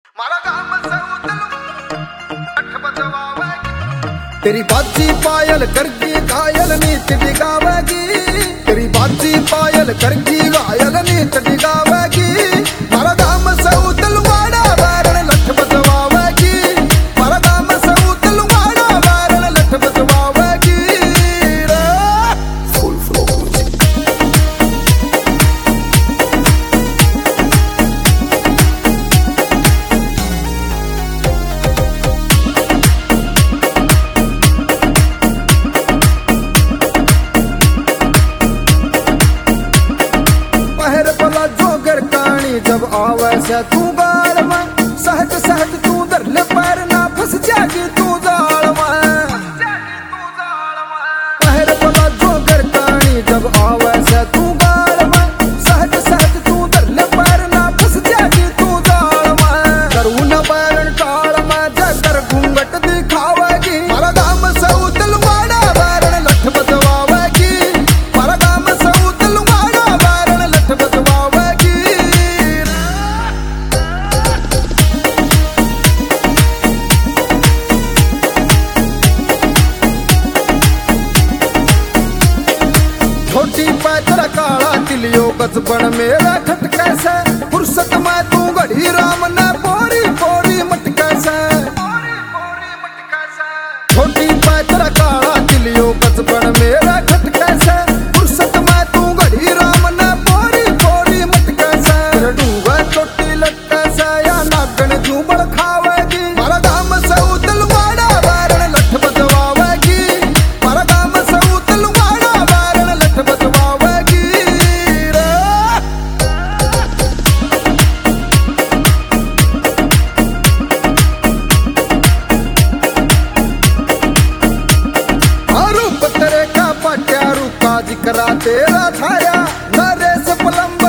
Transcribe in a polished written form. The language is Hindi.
तेरी बाजी पायल करगी घायल नीत डिगावेगी, तेरी बाजी पायल करगी घायल नीत डिगावेगी। मारा दाम से तलवाड़ा वारण लठ बजवावेगी, मारा दाम से तलवाड़ा वारण लठ बजवावेगी। फुल फ्लो जब आवे से तू गाल में सहज सहज तू धर ले पैर ना फंस जागी तू जाल में। पहर पला जो कर कहानी जब आवे से तू गाल में सहज सहज तू धर ले पैर ना फंस जागी तू जाल में। करू न पैरन टाल में जकर घूंघट दिखावेगी, मारा दाम से तलवाड़ा वारण लठ बजवावेगी, मारा दाम से तलवाड़ा वारण लठ बजवावेगी। छोटी पैदल काला तिलियो बचपन मेरा खट कैसे, फुर्सत में तू घड़ी राम ने पोरी पोरी मट कैसे। छोटी पैदल काला तिलियो बचपन मेरा खट कैसे, फुर्सत में तू घड़ी राम ने पोरी पोरी मट कैसे। डूबा चोटी लट कैसे या नागन झूमर खावेगी, मारा दाम से तलवाड़ा वारण लठ बजवावेगी, मारा दाम से तलवाड़ा वारण लठ बजवावेगी। रूप तेरे का पट्या रूपा जिकरा तेरा छाया, नरेश पलम